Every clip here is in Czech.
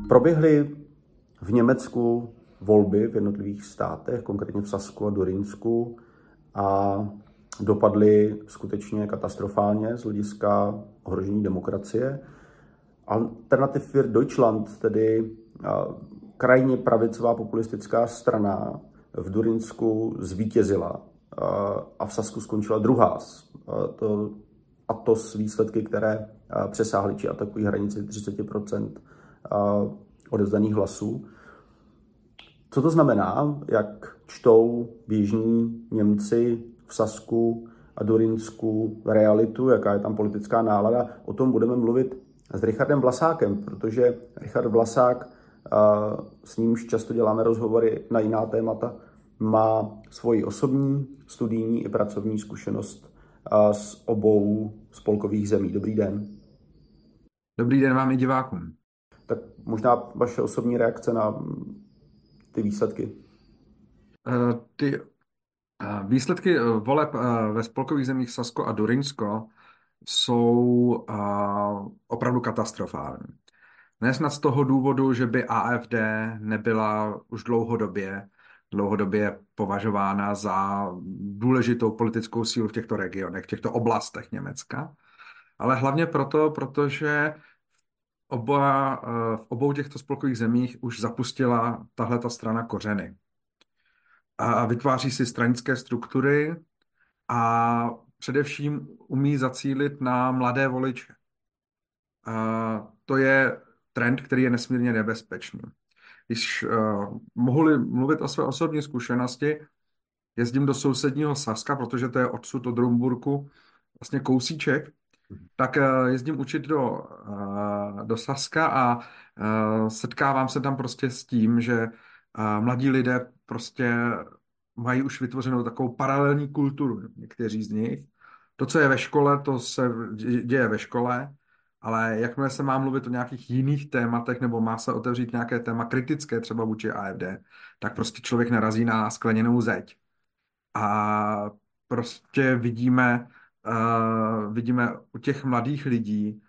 Proběhly v Německu volby v jednotlivých státech, konkrétně v Sasku a Durinsku, a dopadly skutečně katastrofálně z hlediska ohrožení demokracie. Alternative für Deutschland, tedy krajně pravicová populistická strana, v Durinsku zvítězila a v Sasku skončila druhá. A to s výsledky, které přesáhly či atakují hranici 30% odevzdaných hlasů. Co to znamená, jak čtou běžní Němci v Sasku a Durinsku realitu, jaká je tam politická nálada? O tom budeme mluvit s Richardem Vlasákem, protože Richard Vlasák, s nímž často děláme rozhovory na jiná témata, má svoji osobní, studijní i pracovní zkušenost z obou spolkových zemí. Dobrý den. Dobrý den vám i divákům. Tak možná vaše osobní reakce na ty výsledky. Ty výsledky voleb ve spolkových zemích Sasko a Durinsko jsou opravdu katastrofální. Nesnad z toho důvodu, že by AfD nebyla už dlouhodobě považována za důležitou politickou sílu v těchto regionech, v těchto oblastech Německa, ale hlavně proto, protože v obou těchto spolkových zemích už zapustila tahleta strana kořeny. A vytváří si stranické struktury a především umí zacílit na mladé voliče. To je trend, který je nesmírně nebezpečný. Když mohu-li mluvit o své osobní zkušenosti, jezdím do sousedního Saska, protože to je odsud od Rumburku vlastně kousíček, tak jezdím učit do Saska a setkávám se tam prostě s tím, že mladí lidé prostě mají už vytvořenou takovou paralelní kulturu, někteří z nich. To, co je ve škole, to se děje ve škole, ale jakmile se má mluvit o nějakých jiných tématech nebo má se otevřít nějaké téma kritické třeba vůči AfD, tak prostě člověk narazí na skleněnou zeď. A prostě vidíme u těch mladých lidí,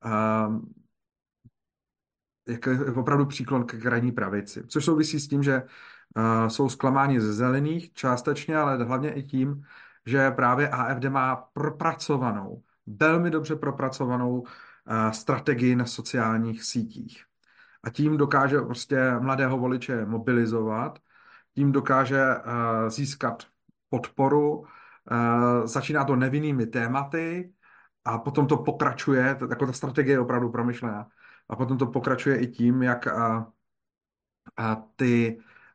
jak je opravdu příklon k krajní pravici. Což souvisí s tím, že jsou zklamáni ze zelených částečně, ale hlavně i tím, že právě AfD má velmi dobře propracovanou strategii na sociálních sítích. A tím dokáže prostě mladého voliče mobilizovat, tím dokáže získat podporu, začíná to nevinnými tématy a potom to pokračuje, jako ta strategie je opravdu promyšlená, a potom to pokračuje i tím, jak ty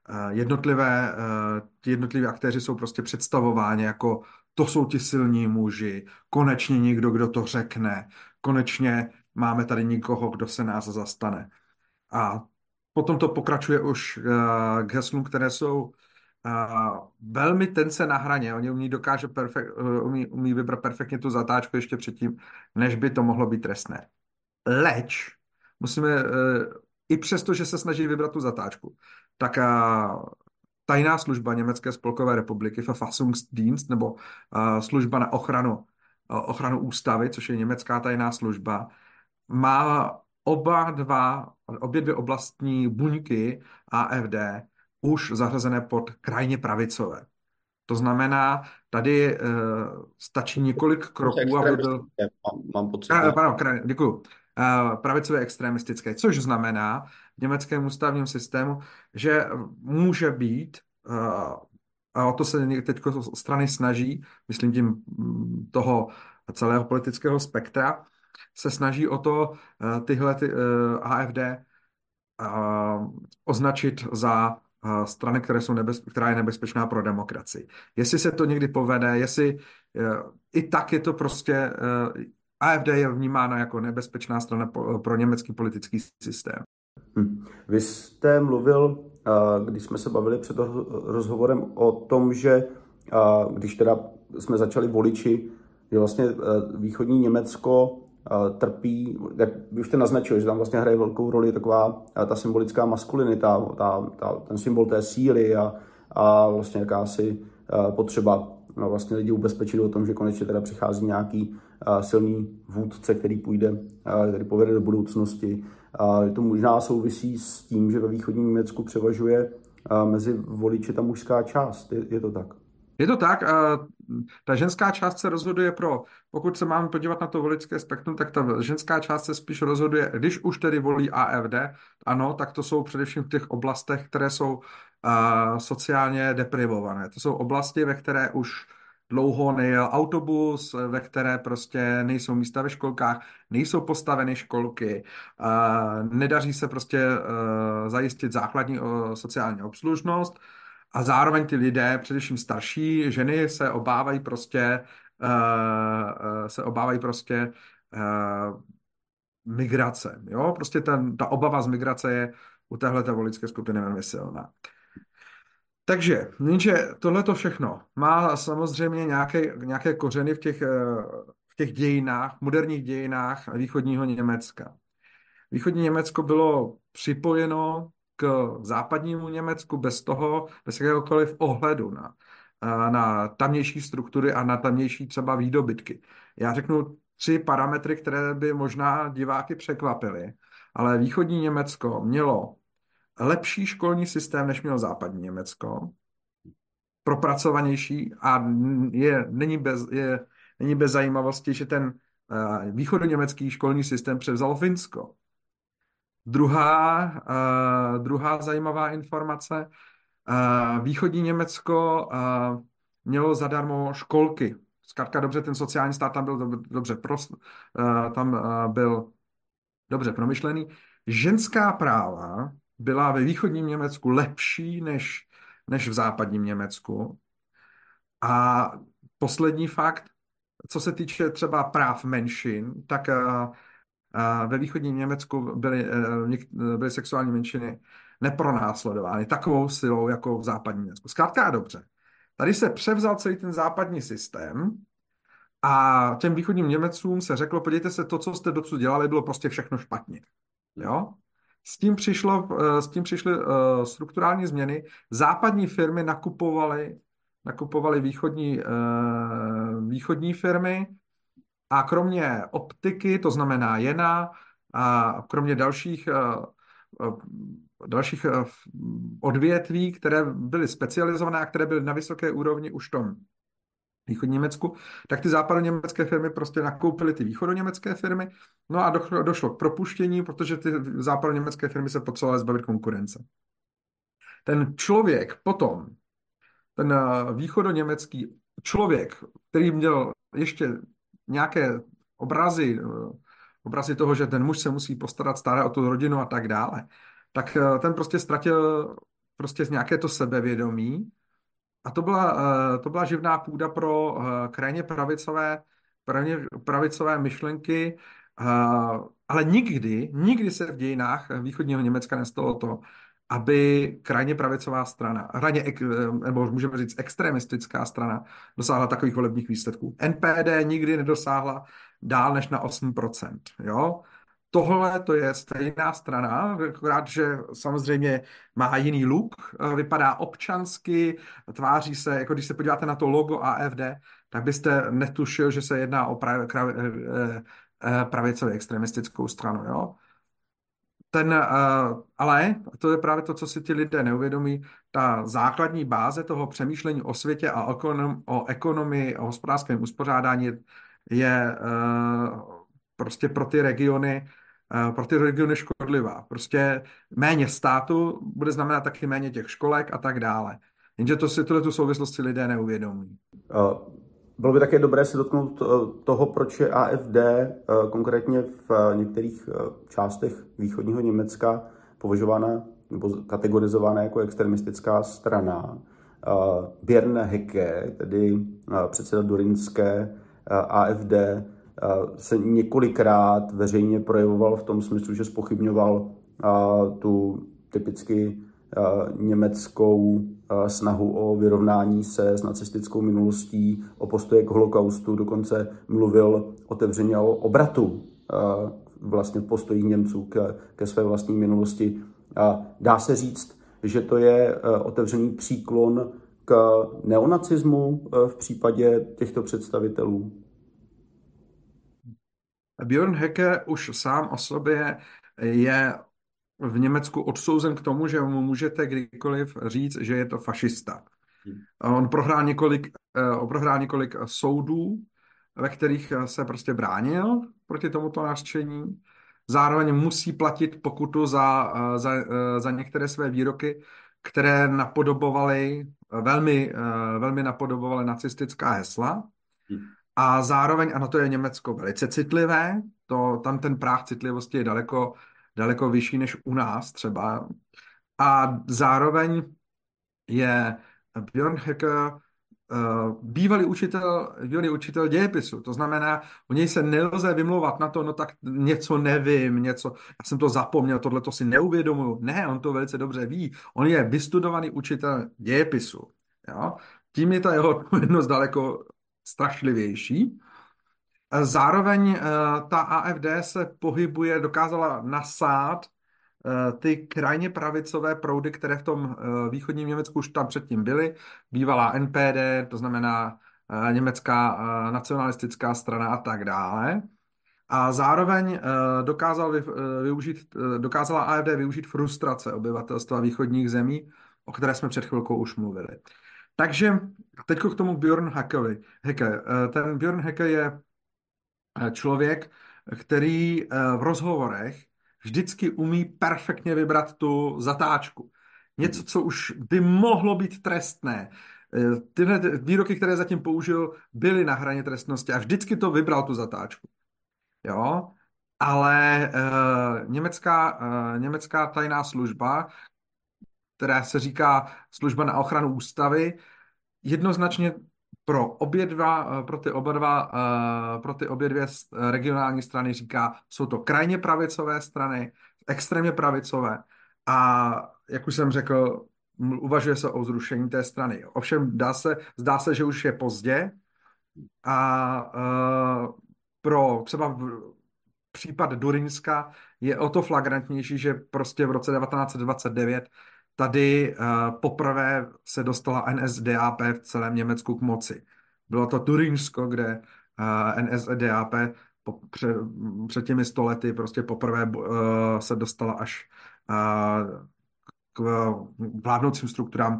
jednotliví aktéři jsou prostě představováni jako to jsou ti silní muži, konečně někdo, kdo to řekne, konečně máme tady někoho, kdo se nás zastane. A potom to pokračuje už k heslům, které jsou velmi tence na hraně. Oni umí vybrat perfektně tu zatáčku ještě předtím, než by to mohlo být trestné. Leč musíme, i přesto, že se snaží vybrat tu zatáčku, tak tajná služba Německé spolkové republiky, Verfassungsdienst, nebo služba na ochranu ústavy, což je německá tajná služba, má obě dvě oblastní buňky AfD už zařazené pod krajně pravicové. To znamená, tady stačí několik kroků, aby byl... Mám pocit. Děkuju. Pravicové extremistické, což znamená v německém ústavním systému, že může být, a o to se teď strany snaží, myslím tím toho celého politického spektra, se snaží o to tyhle AfD označit za strany, která je nebezpečná pro demokracii. Jestli se to někdy povede, jestli i tak je to prostě... AfD je vnímána jako nebezpečná strana pro německý politický systém. Vy jste mluvil, když jsme se bavili před rozhovorem, o tom, že když teda jsme začali voliči, že vlastně východní Německo trpí, jak vy už jste naznačil, že tam vlastně hraje velkou roli taková ta symbolická maskulinita, ten symbol té síly a vlastně jakási potřeba vlastně lidi ubezpečit o tom, že konečně teda přichází nějaký silný vůdce, který povede do budoucnosti. To možná souvisí s tím, že ve východním Německu převažuje mezi voliči ta mužská část. Je to tak? Je to tak, ta ženská část se rozhoduje pokud se máme podívat na to voličské spektrum, tak ta ženská část se spíš rozhoduje, když už tedy volí AfD, ano, tak to jsou především v těch oblastech, které jsou sociálně deprivované. To jsou oblasti, ve které už dlouho nejel autobus, ve které prostě nejsou místa ve školkách, nejsou postaveny školky, nedaří se prostě zajistit základní sociální obslužnost. A zároveň ty lidé, především starší ženy, se obávají prostě migrace. Jo? Prostě ta obava z migrace je u téhleté voličské skupiny velmi silná. Takže, jenže tohleto všechno má samozřejmě nějaké kořeny v těch dějinách, moderních dějinách východního Německa. Východní Německo bylo připojeno k západnímu Německu bez jakéhokoliv ohledu na tamnější struktury a na tamnější třeba výdobytky. Já řeknu 3 parametry, které by možná diváky překvapily, ale východní Německo mělo lepší školní systém, než mělo západní Německo, propracovanější a není bez zajímavosti, že ten východoněmecký školní systém převzalo Finsko. Druhá zajímavá informace. Východní Německo mělo zadarmo školky. Zkrátka dobře, ten sociální stát tam byl byl dobře promyšlený. Ženská práva byla ve východním Německu lepší než v západním Německu. A poslední fakt, co se týče třeba práv menšin, tak ve východním Německu byly sexuální menšiny nepronásledovány takovou silou, jako v západním Německu. Zkrátka a dobře. Tady se převzal celý ten západní systém a těm východním Němcům se řeklo, podívejte se, to, co jste dosud dělali, bylo prostě všechno špatně. Jo? S tím přišly strukturální změny. Západní firmy nakupovaly východní firmy a kromě optiky, to znamená Jena, a kromě dalších odvětví, které byly specializované a které byly na vysoké úrovni už v tom východním Německu, tak ty západoněmecké firmy prostě nakoupily ty východoněmecké firmy, no a došlo k propuštění, protože ty západoněmecké firmy se potřebovaly zbavit konkurence. Ten východoněmecký člověk, který měl ještě nějaké obrazy toho, že ten muž se musí starat o tu rodinu a tak dále, tak ten prostě ztratil prostě nějaké to sebevědomí a to byla živná půda pro krajně pravicové myšlenky, ale nikdy se v dějinách východního Německa nestalo to, aby krajně pravicová strana, nebo můžeme říct extremistická strana, dosáhla takových volebních výsledků. NPD nikdy nedosáhla dál než na 8%. Jo? Tohle to je stejná strana, akorát, že samozřejmě má jiný look, vypadá občansky, tváří se, jako když se podíváte na to logo AfD, tak byste netušil, že se jedná o pravicově extremistickou stranu. Jo? Ale to je právě to, co si ti lidé neuvědomí, ta základní báze toho přemýšlení o světě a o ekonomii, o hospodářském uspořádání je prostě pro ty regiony škodlivá. Prostě méně státu bude znamenat taky méně těch školek a tak dále. Jenže tu souvislost si lidé neuvědomí. Bylo by také dobré se dotknout toho, proč je AfD konkrétně v některých částech východního Německa považována nebo kategorizována jako extremistická strana. Björn Höcke, tedy předseda dorýnské AfD, se několikrát veřejně projevoval v tom smyslu, že zpochybňoval tu typicky německou snahu o vyrovnání se s nacistickou minulostí, o postoje k holokaustu, dokonce mluvil otevřeně o obratu vlastně v postojích Němců ke své vlastní minulosti. Dá se říct, že to je otevřený příklon k neonacismu v případě těchto představitelů? Björn Höcke už sám o sobě je v Německu odsouzen k tomu, že mu můžete kdykoliv říct, že je to fašista. On prohrál několik soudů, ve kterých se prostě bránil proti tomuto nařčení. Zároveň musí platit pokutu za některé své výroky, které velmi napodobovaly nacistická hesla. A zároveň, ano, to je Německo velice citlivé, tam ten práh citlivosti je daleko vyšší než u nás třeba. A zároveň je Björn Höcke bývalý učitel dějepisu. To znamená, u něj se nelze vymlouvat na to, no tak něco nevím, já jsem to zapomněl, tohle to si neuvědomuju. Ne, on to velice dobře ví. On je vystudovaný učitel dějepisu. Jo? Tím je ta jeho odpovědnost daleko strašlivější. Zároveň ta AfD se dokázala nasát ty krajně pravicové proudy, které v tom východním Německu už tam předtím byly. Bývalá NPD, to znamená německá nacionalistická strana a tak dále. A zároveň dokázala AfD využít frustrace obyvatelstva východních zemí, o které jsme před chvilkou už mluvili. Takže teď k tomu Björn Höcke. Ten Björn Höcke je člověk, který v rozhovorech vždycky umí perfektně vybrat tu zatáčku. Něco, co už by mohlo být trestné. Tyhle výroky, které zatím použil, byly na hraně trestnosti a vždycky to vybral tu zatáčku. Jo? Ale německá tajná služba, která se říká služba na ochranu ústavy, jednoznačně pro ty obě dvě regionální strany říká, jsou to krajně pravicové strany, extrémně pravicové a jak už jsem řekl, uvažuje se o zrušení té strany. Ovšem zdá se, že už je pozdě a pro třeba případ Durynska je o to flagrantnější, že prostě v roce 1929 tady poprvé se dostala NSDAP v celém Německu k moci. Bylo to Durynsko, kde NSDAP před těmi 100 lety prostě poprvé se dostala až k vládnoucím strukturám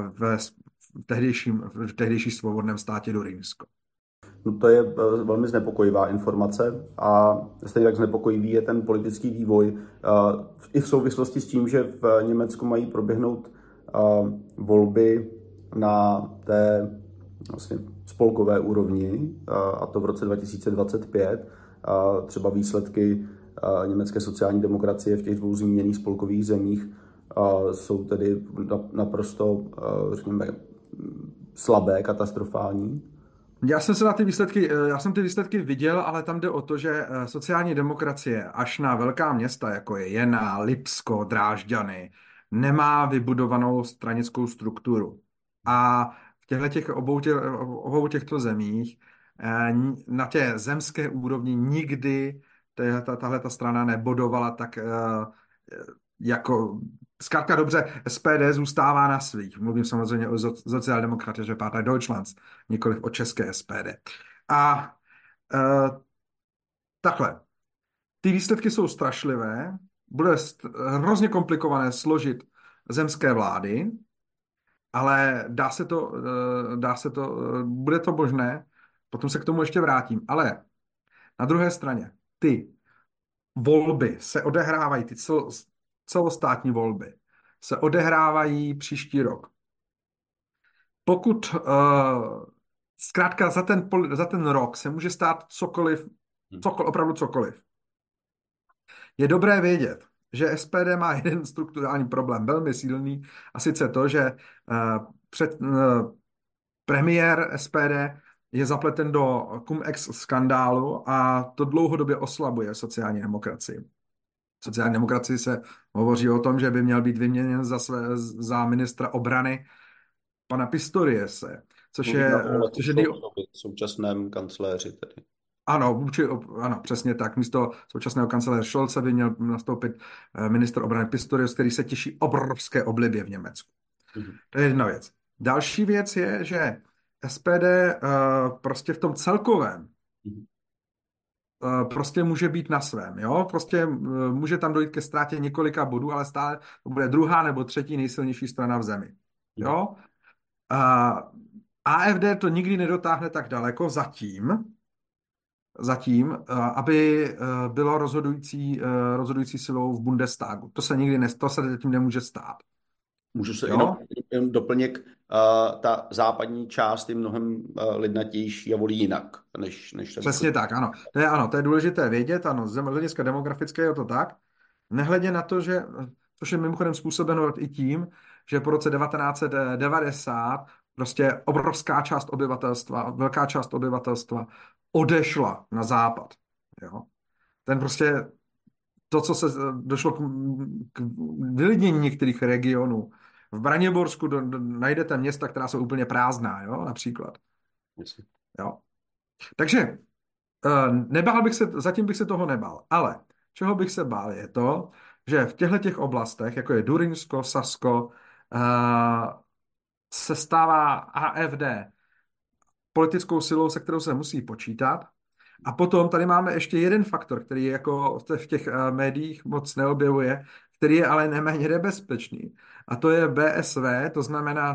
v tehdejší svobodném státě Durynsko. No to je velmi znepokojivá informace a stejně tak znepokojivý je ten politický vývoj i v souvislosti s tím, že v Německu mají proběhnout volby na té vlastně spolkové úrovni a to v roce 2025. Třeba výsledky německé sociální demokracie v těch dvou zmíněných spolkových zemích jsou tedy naprosto, řekněme, slabé, katastrofální. Já jsem ty výsledky viděl, ale tam jde o to, že sociální demokracie až na velká města, jako je Jena, Lipsko, Drážďany, nemá vybudovanou stranickou strukturu. A v obou těchto zemích na té zemské úrovni nikdy tahle strana nebodovala tak jako zkrátka dobře, SPD zůstává na svých. Mluvím samozřejmě o Sozialdemokratische Partei Deutschlands, nikoliv o české SPD. A takhle. Ty výsledky jsou strašlivé, bude hrozně komplikované složit zemské vlády, ale bude to možné, potom se k tomu ještě vrátím. Ale na druhé straně, ty volby se odehrávají, ty celostátní volby se odehrávají příští rok. Pokud zkrátka za ten rok se může stát opravdu cokoliv. Je dobré vědět, že SPD má jeden strukturální problém, velmi silný, a sice to, že premiér SPD je zapleten do cum-ex skandálu a to dlouhodobě oslabuje sociální demokracii. Sociální demokracii se hovoří o tom, že by měl být vyměněn za ministra obrany pana Pistoriuse, což je současném kancléři tedy. Ano, přesně tak. Místo současného kancléře Scholze by měl nastoupit ministr obrany Pistorius, který se těší obrovské oblibě v Německu. To je jedna věc. Další věc je, že SPD prostě v tom celkovém prostě může být na svém, jo? Prostě může tam dojít ke ztrátě několika bodů, ale stále to bude druhá nebo třetí nejsilnější strana v zemi, jo? AfD to nikdy nedotáhne tak daleko zatím, aby bylo rozhodující silou v Bundestagu. To se zatím nemůže stát. Můžu se Jo? jenom doplnit, ta západní část je mnohem lidnatější a volí jinak, než ta Přesně tak, ano. To je důležité vědět, ano, z hlediska demografické je to tak. Nehledě na to, že, což je mimochodem způsobeno i tím, že po roce 1990 prostě velká část obyvatelstva odešla na západ. Jo? Ten prostě, to, co se došlo k vylidnění některých regionů. V Braniborsku najdete města, která jsou úplně prázdná, jo, například. Jo. Takže zatím bych se toho nebál. Ale čeho bych se bál je to, že v těchto oblastech, jako je Durinsko, Sasko, se stává AfD politickou silou, se kterou se musí počítat. A potom tady máme ještě jeden faktor, který je jako v těch médiích moc neobjevuje, který je ale neméně nebezpečný. A to je BSV, to znamená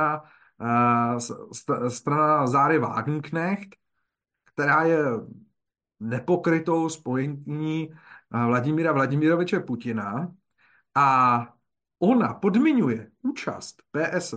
strana Záry Wagenknecht, která je nepokrytou spojení Vladimíra Vladimiroviče Putina a ona podmiňuje účast PSV,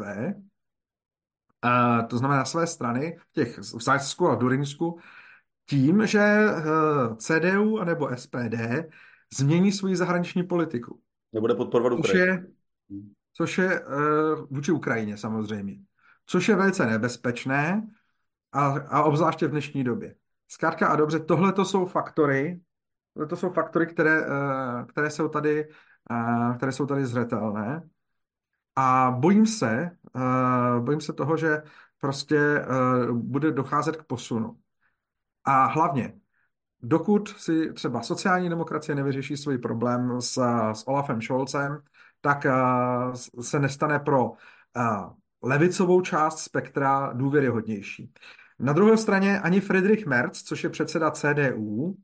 to znamená své strany v Sasku a Durinsku, tím, že CDU anebo SPD změní svoji zahraniční politiku. Nebude podporovat Ukrajinu. Což je vůči Ukrajině samozřejmě. Což je velice nebezpečné a obzvláště v dnešní době. Zkrátka a dobře, tohle to jsou faktory, které jsou tady zřetelné. A bojím se toho, že prostě bude docházet k posunu. A hlavně, dokud si třeba sociální demokracie nevyřeší svůj problém s Olafem Scholzem, tak se nestane pro levicovou část spektra důvěryhodnější. Na druhé straně ani Friedrich Merz, což je předseda CDU,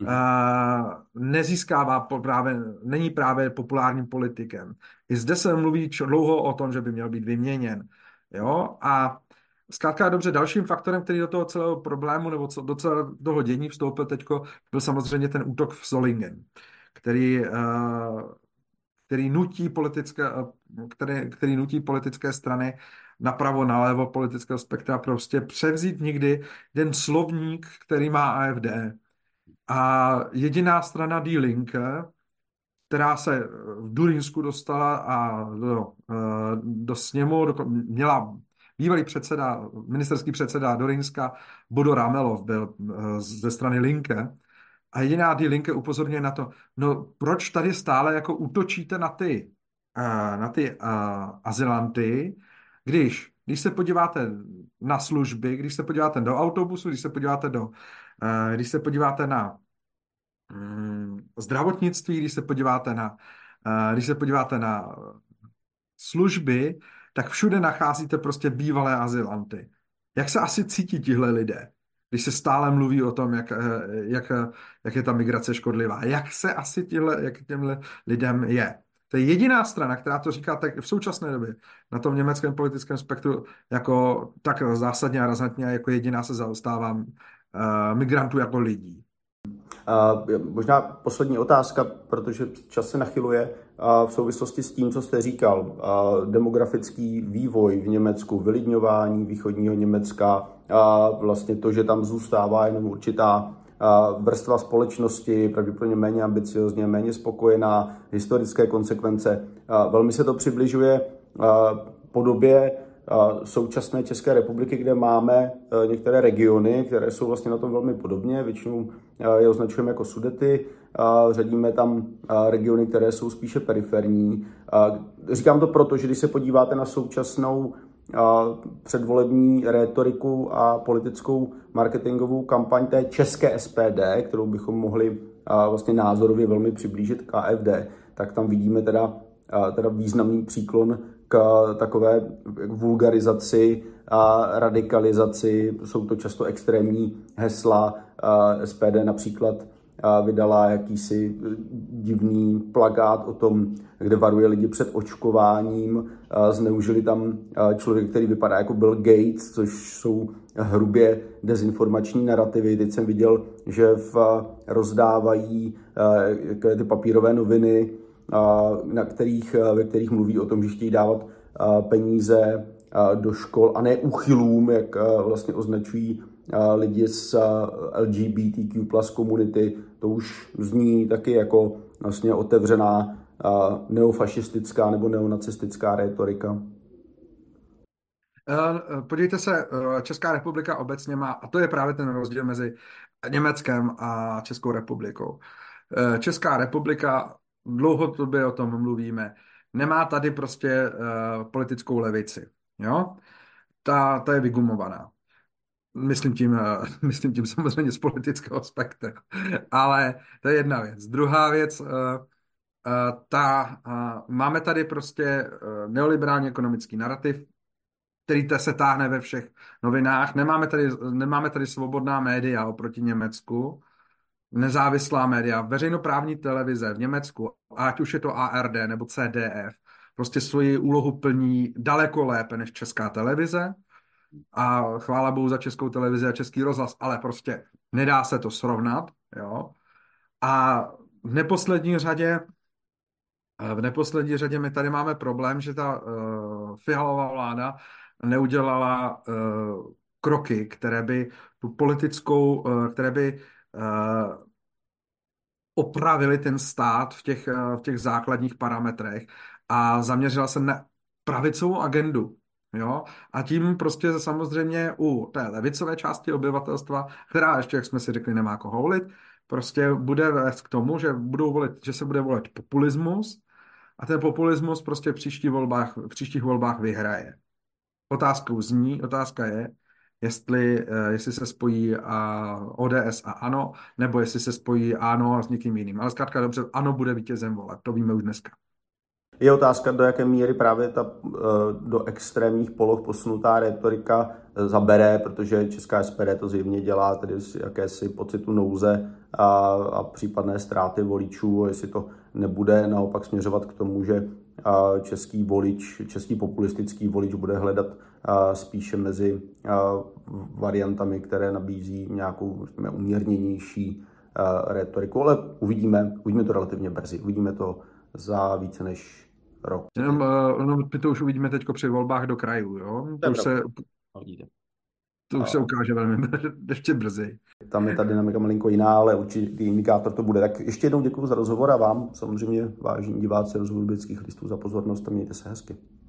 není právě populárním politikem. I zde se mluví dlouho o tom, že by měl být vyměněn. Jo? A zkrátka dobře, dalším faktorem, který do toho celého problému nebo do celého toho dění vstoupil teďko, byl samozřejmě ten útok v Solingen, který nutí politické strany napravo, nalevo politického spektra prostě převzít někdy ten slovník, který má AfD. A jediná strana Die Linke, která se v Durinsku dostala a do sněmu, měla bývalý ministerský předseda Durinska Bodo Ramelov byl ze strany Linke. A jediná Die Linke upozorňuje na to, no proč tady stále jako útočíte na ty azylanty, když se podíváte na služby, když se podíváte do autobusu, když se podíváte na zdravotnictví, když se podíváte na služby, tak všude nacházíte prostě bývalé azylanty. Jak se asi cítí tihle lidé, když se stále mluví o tom, jak je ta migrace škodlivá? Jak se asi těmhle lidem je? To je jediná strana, která to říká tak v současné době na tom německém politickém spektru jako tak zásadně a razantně, jako jediná se zastává migrantů jako lidí. Možná poslední otázka, protože čas se nachyluje v souvislosti s tím, co jste říkal. Demografický vývoj v Německu, vylidňování východního Německa, vlastně to, že tam zůstává jenom určitá vrstva společnosti, pravděpodobně méně ambiciozně, méně spokojená, historické konsekvence. Velmi se to přibližuje podobě současné České republiky, kde máme některé regiony, které jsou vlastně na tom velmi podobně. Většinou je označujeme jako Sudety, řadíme tam regiony, které jsou spíše periferní. Říkám to proto, že když se podíváte na současnou předvolební rétoriku a politickou marketingovou kampaň té české SPD, kterou bychom mohli vlastně názorově velmi přiblížit k AfD, tak tam vidíme teda významný příklon k takové vulgarizaci a radikalizaci. Jsou to často extrémní hesla, SPD například vydala jakýsi divný plakát o tom, kde varuje lidi před očkováním. Zneužili tam člověk, který vypadá jako Bill Gates, což jsou hrubě dezinformační narrativy. Teď jsem viděl, že rozdávají ty papírové noviny, ve kterých mluví o tom, že chtějí dávat peníze do škol a ne úchylům, jak vlastně označují lidi z LGBTQ plus komunity. To už zní taky jako vlastně otevřená neofašistická nebo neonacistická rétorika. Podívejte se, Česká republika obecně má, a to je právě ten rozdíl mezi Německem a Českou republikou. Česká republika, dlouhodobě o tom mluvíme, nemá tady prostě politickou levici. Jo? Ta je vygumovaná. Myslím tím samozřejmě z politického spektra. Ale to je jedna věc. Druhá věc, máme tady prostě neoliberální ekonomický narrativ, který se táhne ve všech novinách. Nemáme tady svobodná média oproti Německu, nezávislá média, veřejnoprávní televize v Německu, ať už je to ARD nebo CDF, prostě svoji úlohu plní daleko lépe než Česká televize. A chvála Bohu za Českou televizi a Český rozhlas, ale prostě nedá se to srovnat. Jo? A v neposlední řadě my tady máme problém, že ta Fialová vláda neudělala kroky, které by tu politickou, které by opravili ten stát v těch základních parametrech a zaměřila se na pravicovou agendu. Jo? A tím prostě samozřejmě u té levicové části obyvatelstva, která ještě, jak jsme si řekli, nemá koho volit, prostě bude vést k tomu, že se bude volit populismus a ten populismus prostě v příštích volbách vyhraje. Otázka je, jestli se spojí ODS a ANO, nebo jestli se spojí ANO s někým jiným. Ale zkrátka dobře, ANO bude vítězem voleb, to víme už dneska. Je otázka, do jaké míry právě ta do extrémních poloh posunutá rétorika zabere, protože česká SPD to zjevně dělá tedy z jakési pocitu nouze a případné ztráty voličů, jestli to nebude naopak směřovat k tomu, že český populistický volič bude hledat spíše mezi variantami, které nabízí nějakou umírněnější rétoriku, ale uvidíme to relativně brzy. Uvidíme to za více než rok. My to už uvidíme teď při volbách do krajů, jo? To už se ukáže velmi ještě brzy. Tam je ta dynamika malinko jiná, ale určitý indikátor to bude. Tak ještě jednou děkuji za rozhovor a vám samozřejmě, vážení diváci Rozhovoru biblických listů, za pozornost a mějte se hezky.